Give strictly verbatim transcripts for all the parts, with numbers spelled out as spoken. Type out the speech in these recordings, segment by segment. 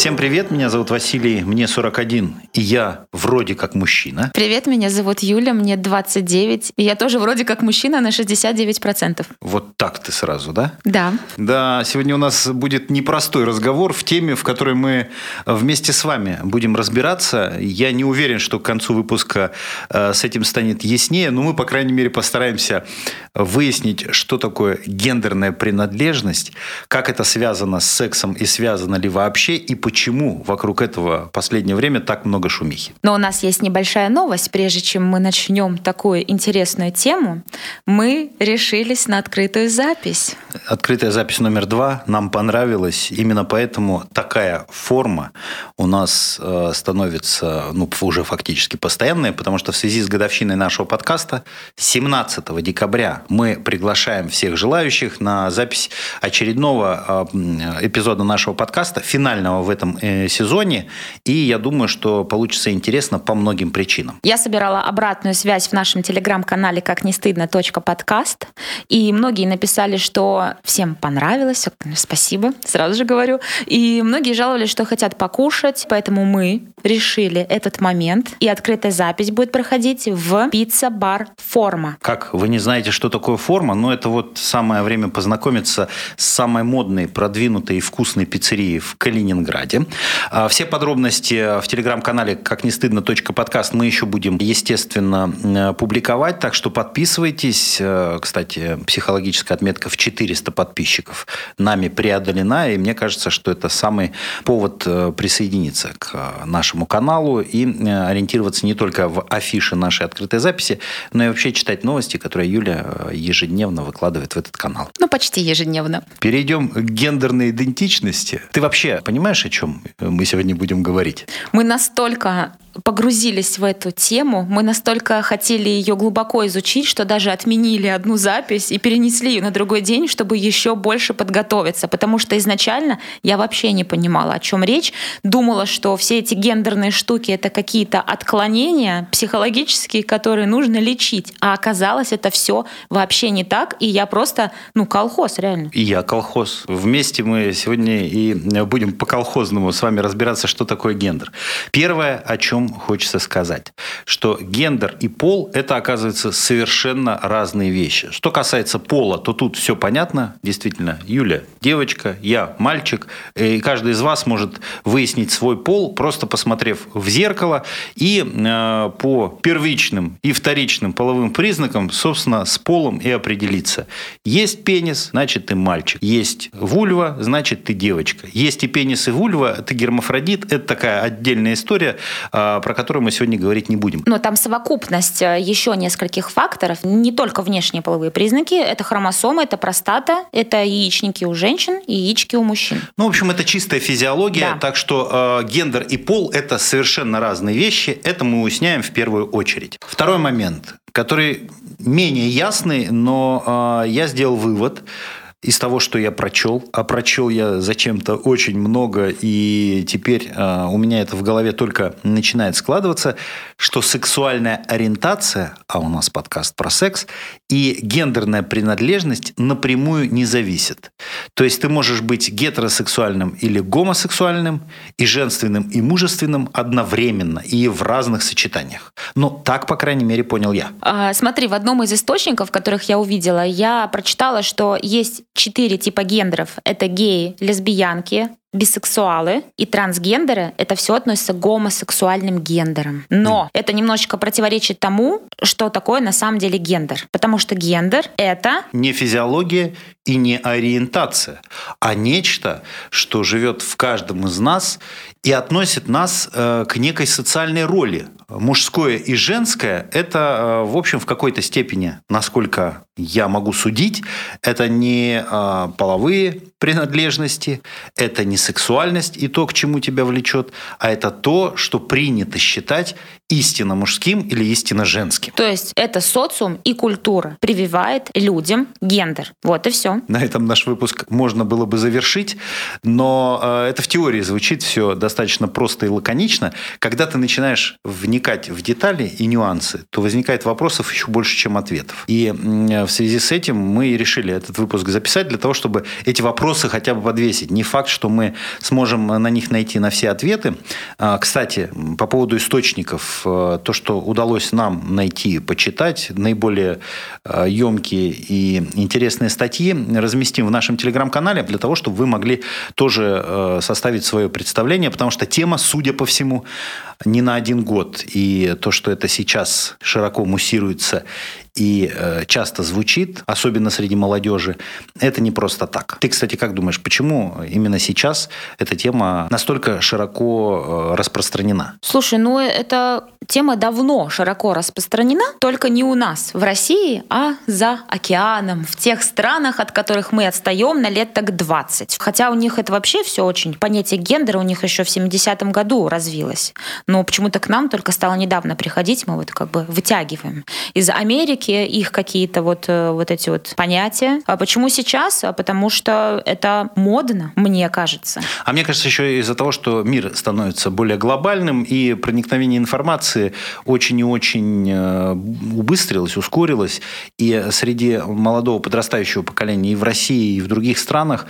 Всем привет, меня зовут Василий, мне сорок один, и я вроде как мужчина. Привет, меня зовут Юля, мне двадцать девять, и я тоже вроде как мужчина на шестьдесят девять процентов. Вот так ты сразу, да? Да. Да, сегодня у нас будет непростой разговор в теме, в которой мы вместе с вами будем разбираться. Я не уверен, что к концу выпуска с этим станет яснее, но мы, по крайней мере, постараемся выяснить, что такое гендерная принадлежность, как это связано с сексом и связано ли вообще, и почему вокруг этого в последнее время так много шумихи. Но у нас есть небольшая новость. Прежде чем мы начнем такую интересную тему, мы решились на открытую запись. Открытая запись номер два нам понравилась. Именно поэтому такая форма у нас становится ну, уже фактически постоянной, потому что в связи с годовщиной нашего подкаста семнадцатого декабря мы приглашаем всех желающих на запись очередного эпизода нашего подкаста, финального в этом сезоне. И я думаю, что получится интересно по многим причинам. Я собирала обратную связь в нашем телеграм-канале «Как не стыдно. Подкаст». И многие написали, что всем понравилось. Спасибо, сразу же говорю. И многие жаловались, что хотят покушать. Поэтому мы решили этот момент. И открытая запись будет проходить в пицца-бар «Форма». Как, вы не знаете, что такое «Форма», но это вот самое время познакомиться с самой модной, продвинутой и вкусной пиццерией в Калининграде. Все подробности в телеграм-канале «Как не стыдно. Подкаст» мы еще будем, естественно, публиковать, так что подписывайтесь. Кстати, психологическая отметка в четыреста подписчиков нами преодолена, и мне кажется, что это самый повод присоединиться к нашему каналу и ориентироваться не только в афише нашей открытой записи, но и вообще читать новости, которые Юля ежедневно выкладывает в этот канал. Ну, почти ежедневно. Перейдем к гендерной идентичности. Ты вообще понимаешь, о чем мы сегодня будем говорить? Мы настолько погрузились в эту тему, мы настолько хотели ее глубоко изучить, что даже отменили одну запись и перенесли ее на другой день, чтобы еще больше подготовиться. Потому что изначально я вообще не понимала, о чем речь. Думала, что все эти гендерные штуки — это какие-то отклонения психологические, которые нужно лечить. А оказалось, это все вообще не так. И я просто, ну, колхоз, реально. И я колхоз. Вместе мы сегодня и будем по-колхозному с вами разбираться, что такое гендер. Первое, о чем хочется сказать, что гендер и пол – это, оказывается, совершенно разные вещи. Что касается пола, то тут все понятно. Действительно, Юля – девочка, я – мальчик. И каждый из вас может выяснить свой пол, просто посмотрев в зеркало и э, по первичным и вторичным половым признакам, собственно, с полом и определиться. Есть пенис – значит, ты мальчик. Есть вульва – значит, ты девочка. Есть и пенис, и вульва – ты гермафродит. Это такая отдельная история, про которую мы сегодня говорить не будем. Но там совокупность еще нескольких факторов. Не только внешние половые признаки. Это хромосомы, это простата, это яичники у женщин и яички у мужчин. Ну, в общем, это чистая физиология. Да. Так что э, гендер и пол – это совершенно разные вещи. Это мы уясняем в первую очередь. Второй момент, который менее ясный, но э, я сделал вывод из того, что я прочел, а прочел я зачем-то очень много, и теперь э, у меня это в голове только начинает складываться, что сексуальная ориентация, а у нас подкаст про секс, и гендерная принадлежность напрямую не зависят. То есть ты можешь быть гетеросексуальным или гомосексуальным, и женственным, и мужественным одновременно, и в разных сочетаниях. Ну, так, по крайней мере, понял я. А, смотри, в одном из источников, которых я увидела, я прочитала, что есть четыре типа гендеров. Это геи, лесбиянки, бисексуалы и трансгендеры. Это все относится к гомосексуальным гендерам. Но mm. это немножечко противоречит тому, что такое на самом деле гендер. Потому что гендер — это не физиология и не ориентация, а нечто, что живет в каждом из нас и относит нас э, к некой социальной роли. Мужское и женское – это, в общем, в какой-то степени, насколько я могу судить, это не половые принадлежности, это не сексуальность и то, к чему тебя влечет, а это то, что принято считать истинно мужским или истинно женским. То есть это социум и культура прививает людям гендер. Вот и все. На этом наш выпуск можно было бы завершить, но э, это в теории звучит все достаточно просто и лаконично. Когда ты начинаешь вникать в детали и нюансы, то возникает вопросов еще больше, чем ответов. И э, в связи с этим мы решили этот выпуск записать для того, чтобы эти вопросы хотя бы подвесить. Не факт, что мы сможем на них найти на все ответы. А, кстати, по поводу источников, э, то, что удалось нам найти, почитать, наиболее э, емкие и интересные статьи разместим в нашем телеграм-канале для того, чтобы вы могли тоже э, составить свое представление, потому что тема, судя по всему, не на один год. И то, что это сейчас широко муссируется и э, часто звучит, особенно среди молодежи, это не просто так. Ты, кстати, как думаешь, почему именно сейчас эта тема настолько широко э, распространена? Слушай, ну эта тема давно широко распространена, только не у нас в России, а за океаном, в тех странах, от которых мы отстаем на лет так двадцать. Хотя у них это вообще все очень, понятие гендера у них еще в семидесятом году развилось. Но почему-то к нам только стало недавно приходить, мы вот как бы вытягиваем. Из Америки их какие-то вот, вот эти вот понятия. А почему сейчас? А потому что это модно, мне кажется. А мне кажется, еще из-за того, что мир становится более глобальным, и проникновение информации очень и очень убыстрилось, ускорилось. И среди молодого подрастающего поколения и в России, и в других странах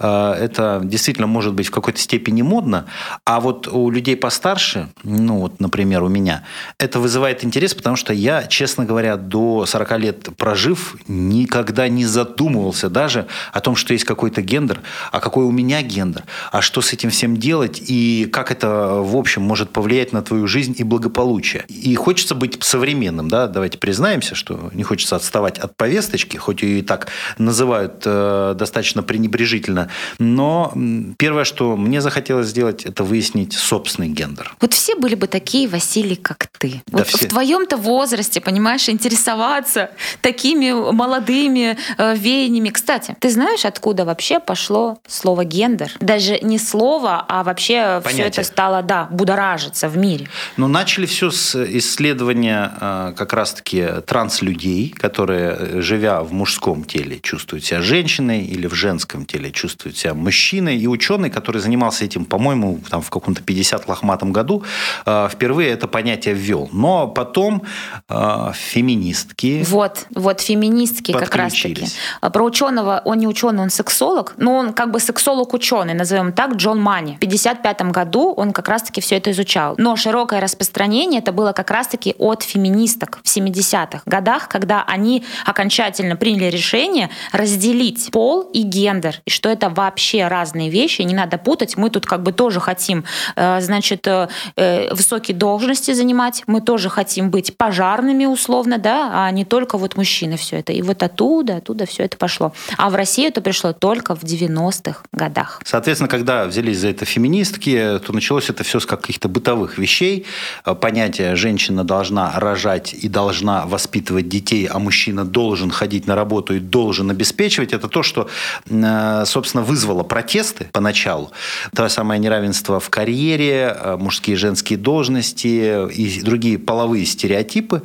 это действительно может быть в какой-то степени модно. А вот у людей постарше, ну вот, например, у меня, это вызывает интерес, потому что я, честно говоря, до сорока лет прожив, никогда не задумывался даже о том, что есть какой-то гендер, а какой у меня гендер, а что с этим всем делать и как это, в общем, может повлиять на твою жизнь и благополучие. И хочется быть современным, да, давайте признаемся, что не хочется отставать от повесточки, хоть ее и так называют э, достаточно пренебрежительно, но первое, что мне захотелось сделать, это выяснить собственный гендер. Вот все были бы такие, Василий, как ты. Да вот все. В твоем-то возрасте, понимаешь, интересоваться такими молодыми э, веяниями. Кстати, ты знаешь, откуда вообще пошло слово гендер? Даже не слово, а вообще понятие. Все это стало, да, будоражиться в мире. Ну, начали все с исследования э, как раз-таки транслюдей, которые, живя в мужском теле, чувствуют себя женщиной, или в женском теле чувствуют себя мужчиной. И ученый, который занимался этим, по-моему, там, в каком-то пятидесятом лохматом году, э, впервые это понятие ввел. Но потом э, феминистки Вот, вот феминистки как раз-таки. Про ученого, он не ученый, он сексолог, но он как бы сексолог-ученый, назовем так, Джон Мани. В пятьдесят пятом году он как раз-таки все это изучал. Но широкое распространение это было как раз-таки от феминисток в семидесятых годах, когда они окончательно приняли решение разделить пол и гендер, и что это вообще разные вещи, не надо путать. Мы тут как бы тоже хотим, значит, высокие должности занимать, мы тоже хотим быть пожарными условно, да, а не только вот мужчины все это. И вот оттуда, оттуда все это пошло. А в Россию это пришло только в девяностых годах. Соответственно, когда взялись за это феминистки, то началось это все с каких-то бытовых вещей. Понятие «женщина должна рожать и должна воспитывать детей, а мужчина должен ходить на работу и должен обеспечивать» — это то, что, собственно, вызвало протесты поначалу. То самое неравенство в карьере, мужские и женские должности и другие половые стереотипы.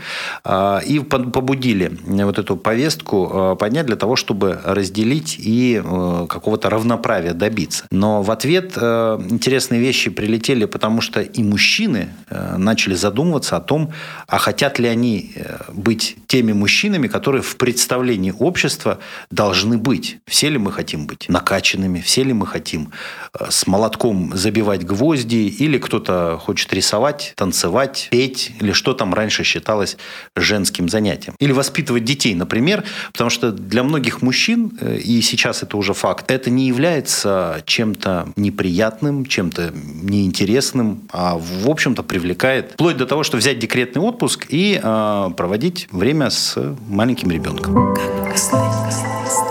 И побудили вот эту повестку поднять для того, чтобы разделить и какого-то равноправия добиться. Но в ответ интересные вещи прилетели, потому что и мужчины начали задумываться о том, а хотят ли они быть теми мужчинами, которые в представлении общества должны быть. Все ли мы хотим быть накачанными, все ли мы хотим с молотком забивать гвозди, или кто-то хочет рисовать, танцевать, петь, или что там раньше считалось женским занятием. Или воспитывать детей, например, потому что для многих мужчин, и сейчас это уже факт, это не является чем-то неприятным, чем-то неинтересным, а в общем-то привлекает, вплоть до того, что взять декретный отпуск и э, проводить время с маленьким ребенком.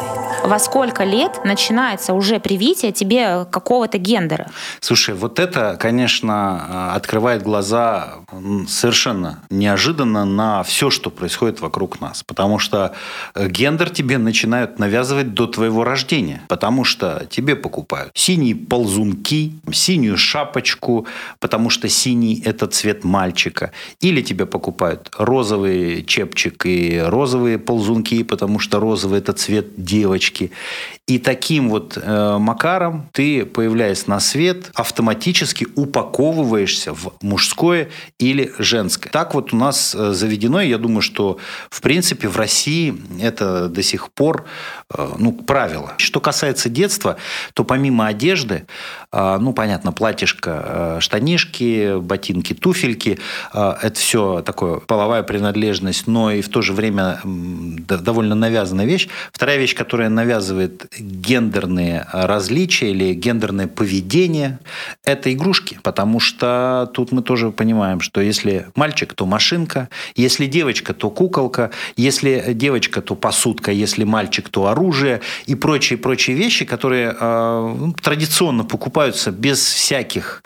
во сколько лет начинается уже привитие тебе какого-то гендера? Слушай, вот это, конечно, открывает глаза совершенно неожиданно на все, что происходит вокруг нас. Потому что гендер тебе начинают навязывать до твоего рождения. Потому что тебе покупают синие ползунки, синюю шапочку, потому что синий – это цвет мальчика. Или тебе покупают розовый чепчик и розовые ползунки, потому что розовый – это цвет девочки. И таким вот э, макаром ты, появляясь на свет, автоматически упаковываешься в мужское или женское. Так вот у нас заведено, и я думаю, что в принципе в России это до сих пор э, ну, правило. Что касается детства, то помимо одежды, э, ну, понятно, платьишко, э, штанишки, ботинки, туфельки, э, это все такое половая принадлежность, но и в то же время э, довольно навязанная вещь. Вторая вещь, которая навязывает гендерные различия или гендерное поведение – это игрушки. Потому что тут мы тоже понимаем, что если мальчик, то машинка, если девочка, то куколка, если девочка, то посудка, если мальчик, то оружие и прочие-прочие вещи, которые э, традиционно покупаются без всяких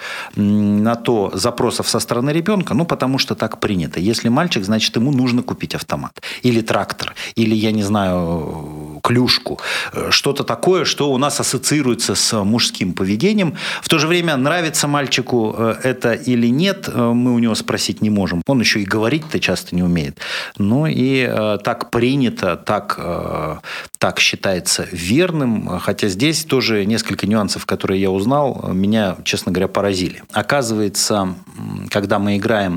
на то запросов со стороны ребенка, ну, потому что так принято. Если мальчик, значит, ему нужно купить автомат или трактор, или, я не знаю, клюшку, что-то такое, что у нас ассоциируется с мужским поведением. В то же время, нравится мальчику это или нет, мы у него спросить не можем. Он еще и говорить-то часто не умеет. Ну и э, так принято, так, э, так считается верным. Хотя здесь тоже несколько нюансов, которые я узнал, меня, честно говоря, поразили. Оказывается, когда мы играем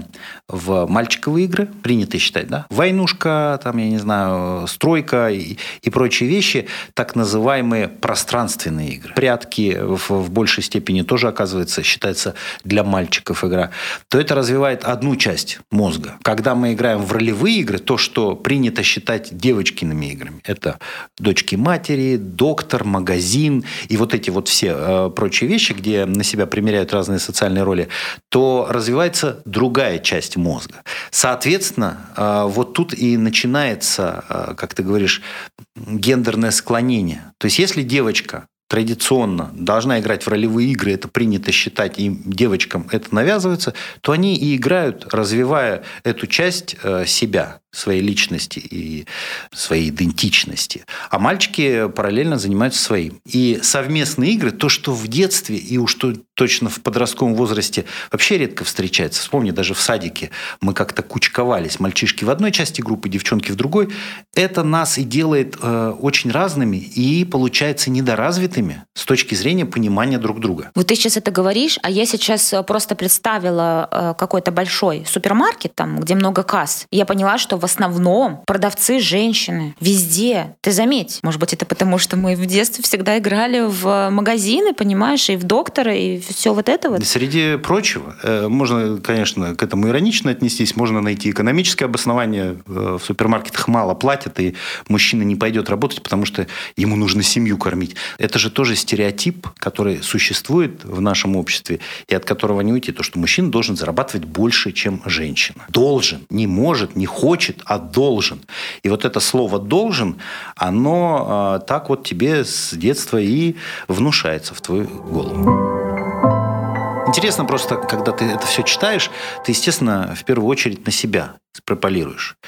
в мальчиковые игры, принято считать, да, войнушка, там, я не знаю, стройка и, и прочие вещи, так называемые пространственные игры. Прятки в, в большей степени тоже, оказывается, считается для мальчиков игра. То это развивает одну часть мозга. Когда мы играем в ролевые игры, то, что принято считать девочкиными играми, это дочки матери, доктор, магазин и вот эти вот все э, прочие вещи, где на себя примеряют разные социальные роли, то развивается другая часть мозга. Соответственно, э, вот тут и начинается, э, как ты говоришь, гендерное склонение. То есть, если девочка традиционно должна играть в ролевые игры, это принято считать, и девочкам это навязывается, то они и играют, развивая эту часть себя, своей личности и своей идентичности. А мальчики параллельно занимаются своим. И совместные игры, то, что в детстве и уж точно в подростковом возрасте вообще редко встречается. Вспомни, даже в садике мы как-то кучковались. Мальчишки в одной части группы, девчонки в другой. Это нас и делает э, очень разными и, получается, недоразвитыми с точки зрения понимания друг друга. Вот ты сейчас это говоришь, а я сейчас просто представила э, какой-то большой супермаркет, там, где много касс. И я поняла, что в основном продавцы женщины везде. Ты заметь, может быть, это потому, что мы в детстве всегда играли в магазины, понимаешь, и в доктора, и все вот это вот. Среди прочего, можно, конечно, к этому иронично отнестись, можно найти экономическое обоснование. В супермаркетах мало платят, и мужчина не пойдет работать, потому что ему нужно семью кормить. Это же тоже стереотип, который существует в нашем обществе, и от которого не уйти. То, что мужчина должен зарабатывать больше, чем женщина. Должен, не может, не хочет, а должен. И вот это слово «должен», оно э, так вот тебе с детства и внушается в твою голову. Интересно просто, когда ты это все читаешь, ты, естественно, в первую очередь на себя экстраполируешь.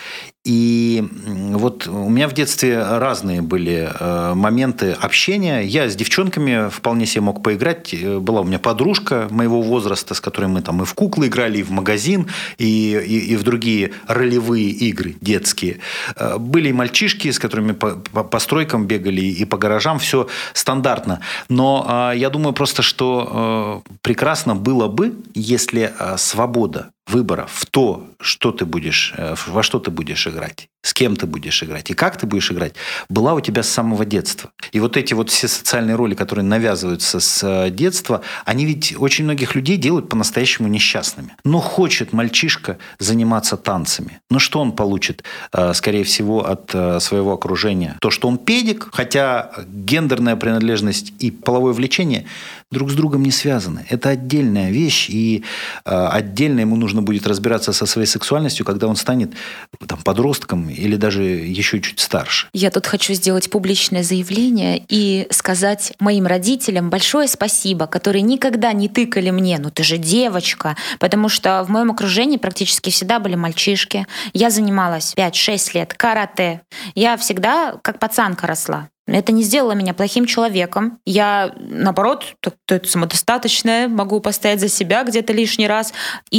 И вот у меня в детстве разные были моменты общения. Я с девчонками вполне себе мог поиграть. Была у меня подружка моего возраста, с которой мы там и в куклы играли, и в магазин, и, и, и в другие ролевые игры детские. Были и мальчишки, с которыми по, по, по стройкам бегали, и по гаражам. Все стандартно. Но я думаю просто, что прекрасно было бы, если свобода выбора в то, что ты будешь, во что ты будешь играть, с кем ты будешь играть и как ты будешь играть, была у тебя с самого детства. И вот эти вот все социальные роли, которые навязываются с детства, они ведь очень многих людей делают по-настоящему несчастными. Но хочет мальчишка заниматься танцами. Но что он получит, скорее всего, от своего окружения? То, что он педик, хотя гендерная принадлежность и половое влечение друг с другом не связаны. Это отдельная вещь, и отдельно ему нужно нужно будет разбираться со своей сексуальностью, когда он станет там, подростком или даже еще чуть старше. Я тут хочу сделать публичное заявление и сказать моим родителям большое спасибо, которые никогда не тыкали мне: ну ты же девочка, потому что в моем окружении практически всегда были мальчишки. Я занималась пять-шесть лет карате. Я всегда как пацанка росла. Это не сделало меня плохим человеком. Я, наоборот, самодостаточная, могу постоять за себя где-то лишний раз.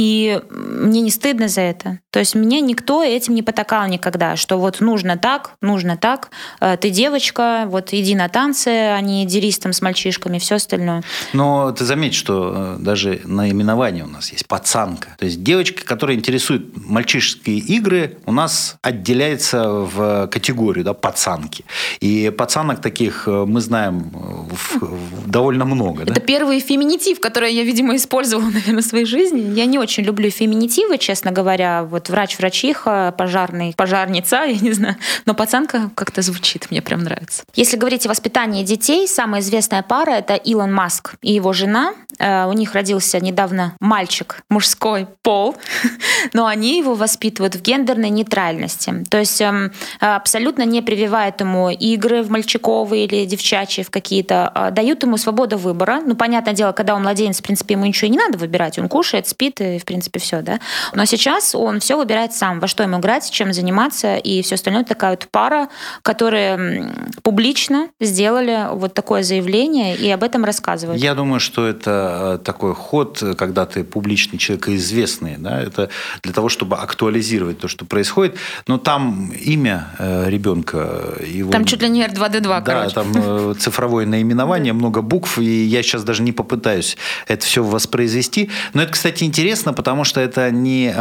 И мне не стыдно за это. То есть мне никто этим не потакал никогда, что вот нужно так, нужно так, ты девочка, вот иди на танцы, а не дерись там с мальчишками, все остальное. Но ты заметь, что даже наименование у нас есть пацанка. То есть девочка, которая интересует мальчишеские игры, у нас отделяется в категорию, да, пацанки. И пацанки таких мы знаем довольно много. Это да? первый феминитив, который я, видимо, использовала, наверное, в своей жизни. Я не очень люблю феминитивы, честно говоря. Вот врач, врачиха, пожарный, пожарница, я не знаю. Но пацанка как-то звучит, мне прям нравится. Если говорить о воспитании детей, самая известная пара — это Илон Маск и его жена. У них родился недавно мальчик, мужской пол, но они его воспитывают в гендерной нейтральности. То есть абсолютно не прививают ему игры в мальчиковые или девчачьи в какие-то, дают ему свободу выбора. Ну, понятное дело, когда он младенец, в принципе, ему ничего и не надо выбирать. Он кушает, спит, и, в принципе, все, да. Но сейчас он все выбирает сам, во что ему играть, чем заниматься, и все остальное. Такая вот пара, которые публично сделали вот такое заявление и об этом рассказывают. Я думаю, что это такой ход, когда ты публичный человек и известный, да, это для того, чтобы актуализировать то, что происходит. Но там имя ребенка, его... Там чуть ли не эр два дэ два, да, короче. там цифровое наименование, много букв, и я сейчас даже не попытаюсь это все воспроизвести. Но это, кстати, интересно, потому что это не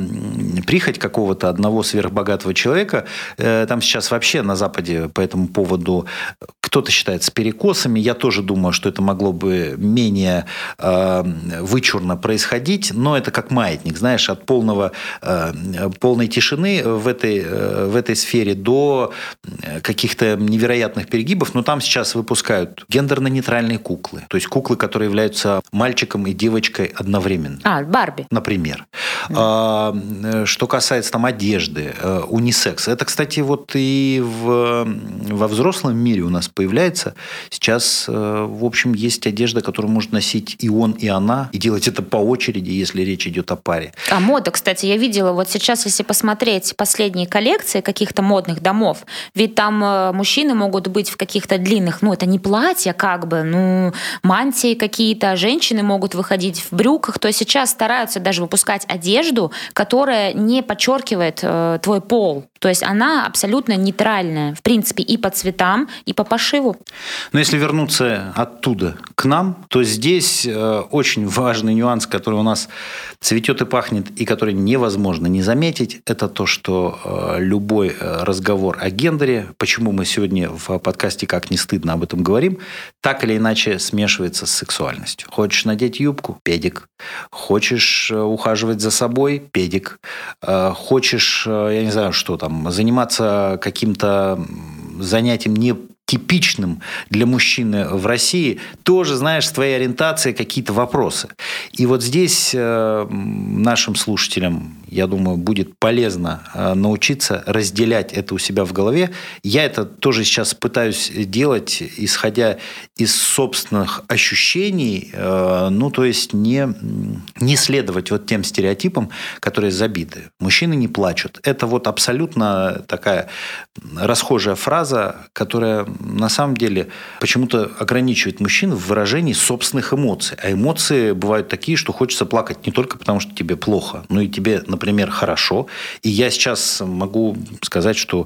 э, прихоть какого-то одного сверхбогатого человека. Э, там сейчас вообще на Западе по этому поводу кто-то считает с перекосами. Я тоже думаю, что это могло бы менее э, вычурно происходить, но это как маятник, знаешь, от полного, э, полной тишины в этой, э, в этой сфере до каких-то невероятных перегибов. Но там сейчас выпускают гендерно-нейтральные куклы. То есть куклы, которые являются мальчиком и девочкой одновременно. А, Барби. Например. Да. А, что касается там одежды, унисекс. Это, кстати, вот и в, во взрослом мире у нас появляется. Сейчас, в общем, есть одежда, которую может носить и он, и она, и делать это по очереди, если речь идет о паре. А мода, кстати, я видела, вот сейчас, если посмотреть последние коллекции каких-то модных домов, ведь там мужчины могут быть в каких-то длинных, ну, это не платья, как бы, ну, мантии какие-то, а женщины могут выходить в брюках. То есть сейчас стараются даже выпускать одежду, которая не подчеркивает э, твой пол. То есть она абсолютно нейтральная, в принципе, и по цветам, и по пошиву. Но если вернуться оттуда к нам, то здесь э, очень важный нюанс, который у нас цветет и пахнет, и который невозможно не заметить, это то, что э, любой разговор о гендере, почему мы сегодня в подкасте «Как не стыдно» об этом говорим, так или иначе смешивается с сексуальностью. Хочешь надеть юбку – педик. Хочешь ухаживать за собой – педик. Э, хочешь, я не знаю, что там, заниматься каким-то занятием не типичным для мужчины в России, тоже, знаешь, с твоей ориентацией какие-то вопросы. И вот здесь э, нашим слушателям, я думаю, будет полезно э, научиться разделять это у себя в голове. Я это тоже сейчас пытаюсь делать, исходя из собственных ощущений, э, ну, то есть не, не следовать вот тем стереотипам, которые забиты. Мужчины не плачут. Это вот абсолютно такая расхожая фраза, которая на самом деле почему-то ограничивает мужчин в выражении собственных эмоций. А эмоции бывают такие, что хочется плакать не только потому, что тебе плохо, но и тебе, например, хорошо. И я сейчас могу сказать, что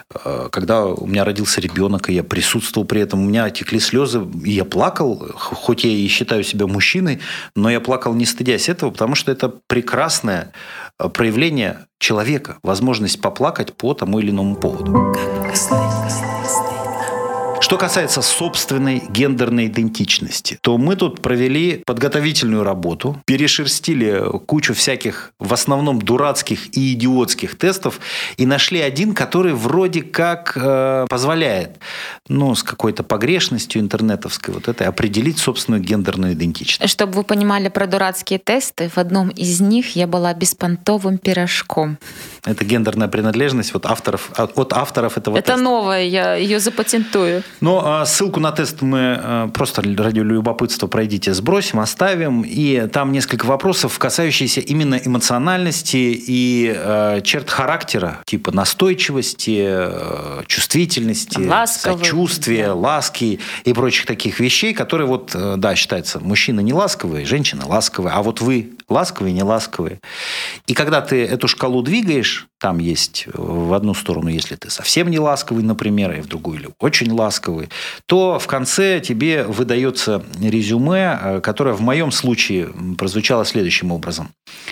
когда у меня родился ребенок, и я присутствовал при этом, у меня текли слезы, и я плакал, хоть я и считаю себя мужчиной, но я плакал не стыдясь этого, потому что это прекрасное проявление человека, возможность поплакать по тому или иному поводу. Что касается собственной гендерной идентичности, то мы тут провели подготовительную работу, перешерстили кучу всяких, в основном дурацких и идиотских тестов, и нашли один, который вроде как э, позволяет, ну, с какой-то погрешностью интернетовской вот этой определить собственную гендерную идентичность. Чтобы вы понимали про дурацкие тесты, в одном из них я была беспонтовым пирожком. Это гендерная принадлежность вот авторов, от авторов этого Это теста. Это новое, я ее запатентую. Но ссылку на тест мы просто ради любопытства пройдите, сбросим, оставим. И там несколько вопросов, касающихся именно эмоциональности и э, черт характера, типа настойчивости, э, чувствительности, Ласковый. сочувствия, да. ласки и прочих таких вещей, которые вот, э, да, считается, мужчина не ласковый, женщина ласковая, а вот вы ласковые, не ласковые. И когда ты эту шкалу двигаешь, там есть в одну сторону, если ты совсем не ласковый, например, и в другую или очень ласковый, то в конце тебе выдается резюме, которое в моем случае прозвучало следующим образом.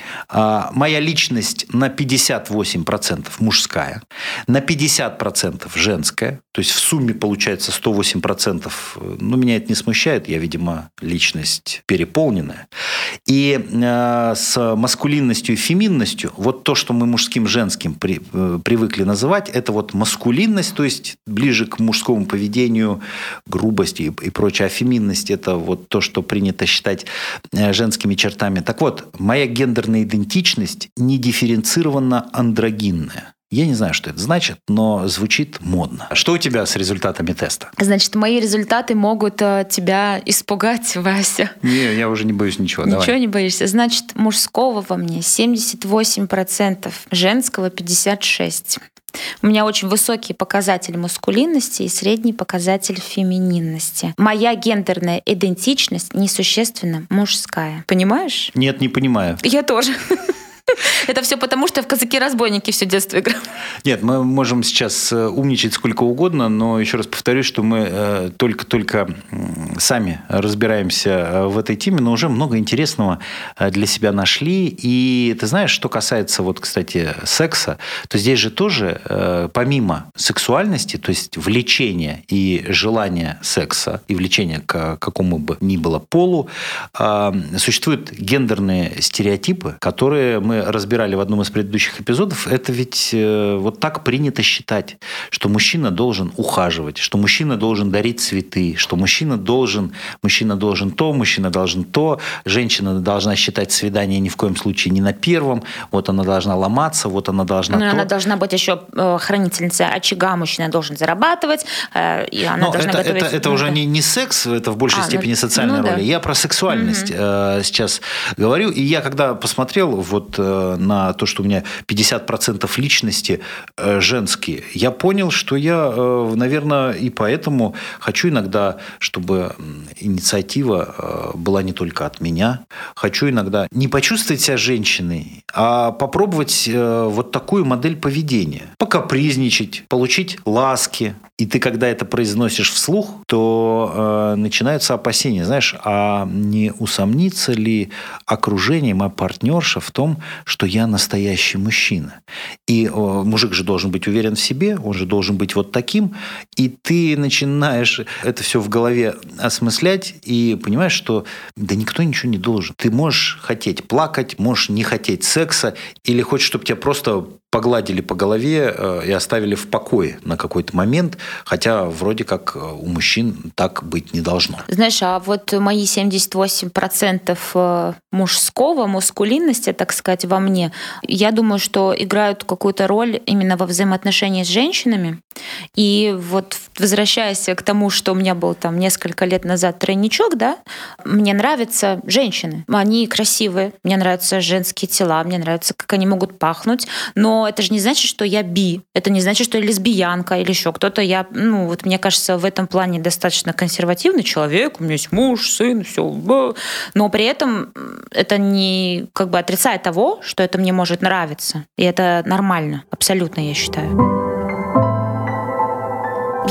Моя личность на пятьдесят восемь процентов мужская, на пятьдесят процентов женская, то есть в сумме получается сто восемь процентов. Ну, меня это не смущает, я, видимо, личность переполненная. И э, с маскулинностью и феминностью, вот то, что мы мужским, женским при, э, привыкли называть, это вот маскулинность, то есть ближе к мужскому поведению, грубости и, и прочее. А феминность – это вот то, что принято считать э, женскими чертами. Так вот, моя гендерная идентичность не дифференцированно андрогинная. Я не знаю, что это значит, но звучит модно. Что у тебя с результатами теста? Значит, мои результаты могут э, тебя испугать, Вася. Не, я уже не боюсь ничего. Ничего Давай. не боишься. Значит, мужского во мне семьдесят восемь процентов, женского пятьдесят шесть процентов. У меня очень высокий показатель маскулинности и средний показатель фемининности. Моя гендерная идентичность несущественно мужская. Понимаешь? Нет, не понимаю. Я тоже. Это все потому, что я в «Казаки-разбойники» все детство играла. Нет, мы можем сейчас умничать сколько угодно, но еще раз повторюсь, что мы только-только сами разбираемся в этой теме, но уже много интересного для себя нашли. И ты знаешь, что касается, вот, кстати, секса, то здесь же тоже, помимо сексуальности, то есть влечения и желания секса, и влечения к какому бы ни было полу, существуют гендерные стереотипы, которые мы разбирали в одном из предыдущих эпизодов. Это ведь э, вот так принято считать, что мужчина должен ухаживать, что мужчина должен дарить цветы, что мужчина должен, мужчина должен то, мужчина должен то, женщина должна считать свидание ни в коем случае не на первом, вот она должна ломаться, вот она должна Но то. Она должна быть еще хранительницей очага, мужчина должен зарабатывать, э, и она Но должна это, готовить... Это, это ну, уже да. не, не секс, это в большей а, степени ну, социальная ну, роль. да. Я про сексуальность угу. э, сейчас говорю. И я когда посмотрел вот э, на то, что у меня пятьдесят процентов личности э, женские, я понял, что я, э, наверное, и поэтому хочу иногда, чтобы инициатива э, была не только от меня. Хочу иногда не почувствовать себя женщиной, а попробовать э, вот такую модель поведения. Покапризничать, получить ласки. И ты, когда это произносишь вслух, то э, начинаются опасения. Знаешь, а не усомнится ли окружение, моя партнерша в том, что я настоящий мужчина? И э, мужик же должен быть уверен в себе, он же должен быть вот таким. И ты начинаешь это все в голове осмыслять и понимаешь, что да никто ничего не должен. Ты можешь хотеть плакать, можешь не хотеть секса, или хочешь, чтобы тебя просто погладили по голове э, и оставили в покое на какой-то момент, хотя вроде как у мужчин так быть не должно. Знаешь, а вот мои семьдесят восемь процентов мужского, маскулинности, так сказать, во мне, я думаю, что играют какую-то роль именно во взаимоотношении с женщинами. И вот возвращаясь к тому, что у меня был там несколько лет назад тройничок, да, мне нравятся женщины. Они красивые, мне нравятся женские тела, мне нравится, как они могут пахнуть, но это же не значит, что я би, это не значит, что я лесбиянка или еще кто-то. Я, ну, вот мне кажется, в этом плане достаточно консервативный человек, у меня есть муж, сын, все, но при этом это не как бы отрицает того, что это мне может нравиться. И это нормально, абсолютно, я считаю.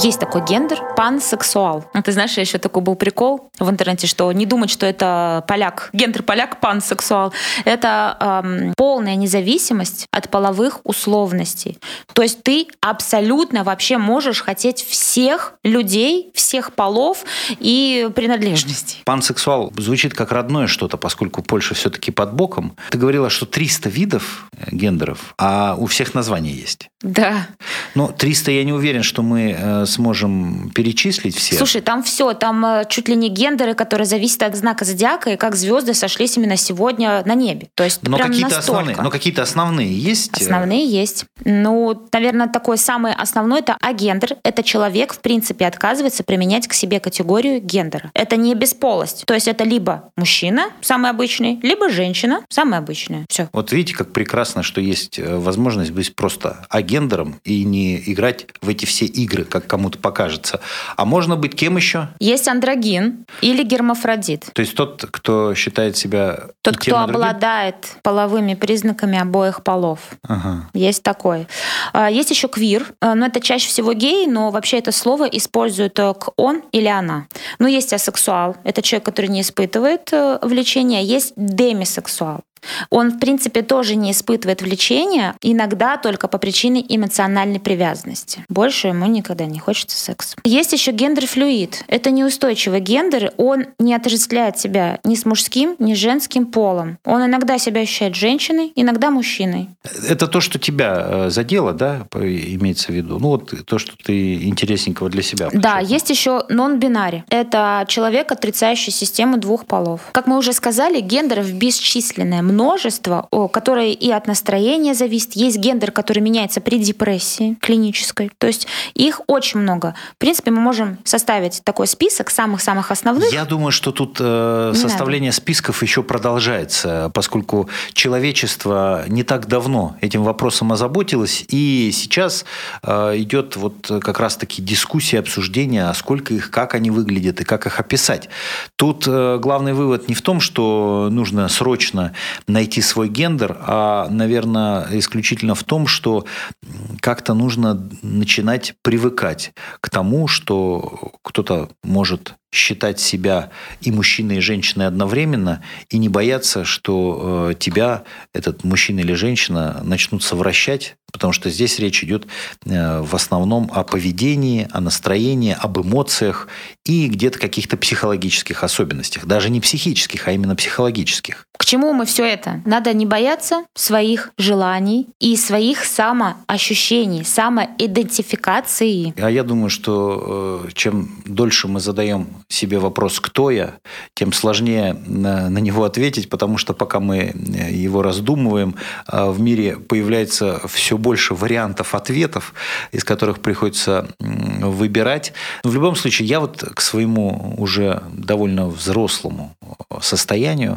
Есть такой гендер — пансексуал. А ты знаешь, еще такой был прикол в интернете, что не думать, что это поляк. Гендер поляк — пансексуал. Это эм, полная независимость от половых условностей. То есть ты абсолютно вообще можешь хотеть всех людей, всех полов и принадлежностей. Пансексуал звучит как родное что-то, поскольку Польша все-таки под боком. Ты говорила, что триста видов гендеров, а у всех названия есть. Да. Ну, триста я не уверен, что мы э, сможем перечислить все. Слушай, там все, там э, чуть ли не гендеры, которые зависят от знака зодиака, и как звезды сошлись именно сегодня на небе. То есть но прям какие-то настолько. основные, но какие-то основные есть? Основные есть. Ну, наверное, такой самый основной — это агендер. Это человек, в принципе, отказывается применять к себе категорию гендера. Это не бесполость. То есть это либо мужчина, самый обычный, либо женщина, самая обычная. Все. Вот видите, как прекрасно, что есть возможность быть просто агендером и не играть в эти все игры, как кому-то покажется. А можно быть кем еще? Есть андрогин или гермафродит. То есть тот, кто считает себя Тот, и тем, кто и другим? обладает половыми признаками обоих полов. Ага. Есть такой. Есть еще квир, но это чаще всего гей, но вообще это слово используют к он или она. Но есть асексуал, это человек, который не испытывает влечения. Есть демисексуал. Он, в принципе, тоже не испытывает влечения, иногда только по причине эмоциональной привязанности. Больше ему никогда не хочется секса. Есть еще гендер-флюид. Это неустойчивый гендер, он не отождествляет себя ни с мужским, ни с женским полом. Он иногда себя ощущает женщиной, иногда мужчиной. Это то, что тебя задело, да, имеется в виду? Ну вот то, что ты интересненького для себя подчеркнул. Да, есть еще нон-бинари. Это человек, отрицающий систему двух полов. Как мы уже сказали, гендеров бесчисленное множество, которое и от настроения зависит. Есть гендер, который меняется при депрессии клинической. То есть их очень много. В принципе, мы можем составить такой список самых-самых основных. Я думаю, что тут э, составление надо. списков еще продолжается, поскольку человечество не так давно этим вопросом озаботилось, и сейчас э, идет вот как раз-таки дискуссия, обсуждение, а сколько их, как они выглядят и как их описать. Тут э, главный вывод не в том, что нужно срочно найти свой гендер, а, наверное, исключительно в том, что как-то нужно начинать привыкать к тому, что кто-то может считать себя и мужчиной, и женщиной одновременно, и не бояться, что э, тебя, этот мужчина или женщина, начнут совращать, потому что здесь речь идет э, в основном о поведении, о настроении, об эмоциях и где-то каких-то психологических особенностях. Даже не психических, а именно психологических. К чему мы все это? Надо не бояться своих желаний и своих самоощущений, самоидентификации. А я думаю, что э, чем дольше мы задаем себе вопрос «кто я?», тем сложнее на, на него ответить, потому что пока мы его раздумываем, в мире появляется все больше вариантов ответов, из которых приходится выбирать. Но в любом случае, я вот к своему уже довольно взрослому состоянию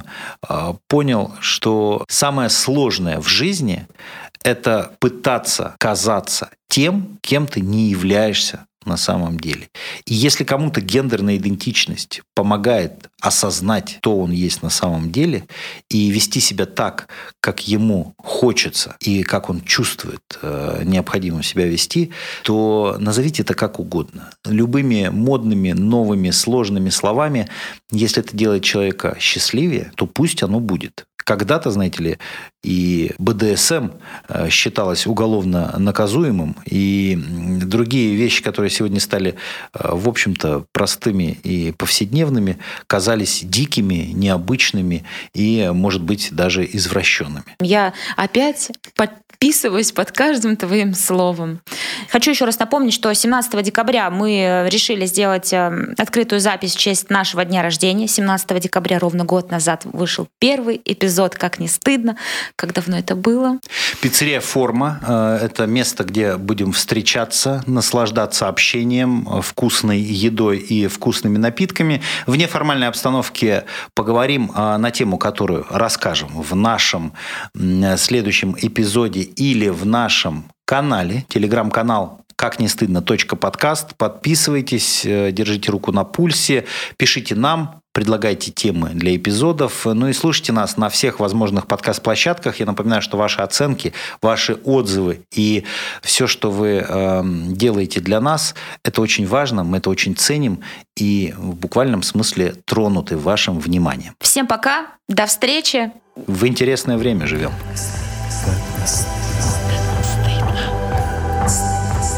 понял, что самое сложное в жизни – это пытаться казаться тем, кем ты не являешься на самом деле. И если кому-то гендерная идентичность помогает осознать, кто он есть на самом деле, и вести себя так, как ему хочется, и как он чувствует э, необходимо себя вести, то назовите это как угодно. Любыми модными, новыми, сложными словами, если это делает человека счастливее, то пусть оно будет. Когда-то, знаете ли, и бэ дэ эс эм считалось уголовно наказуемым, и другие вещи, которые сегодня стали, в общем-то, простыми и повседневными, казались дикими, необычными и, может быть, даже извращенными. Я опять подписываюсь под каждым твоим словом. Хочу еще раз напомнить, что семнадцатого декабря мы решили сделать открытую запись в честь нашего дня рождения. семнадцатого декабря, ровно год назад, вышел первый эпизод «Как не стыдно». Как давно это было? Пиццерия «Форма» – это место, где будем встречаться, наслаждаться общением, вкусной едой и вкусными напитками. В неформальной обстановке поговорим на тему, которую расскажем в нашем следующем эпизоде или в нашем канале, телеграм-канал «Как не стыдно. Подкаст». Подписывайтесь, держите руку на пульсе, пишите нам, предлагайте темы для эпизодов, ну и слушайте нас на всех возможных подкаст-площадках. Я напоминаю, что ваши оценки, ваши отзывы и все, что вы э, делаете для нас, это очень важно, мы это очень ценим и в буквальном смысле тронуты вашим вниманием. Всем пока, до встречи. В интересное время живем.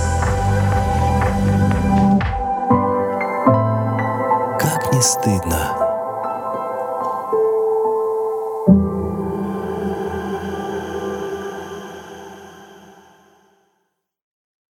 Как не стыдно.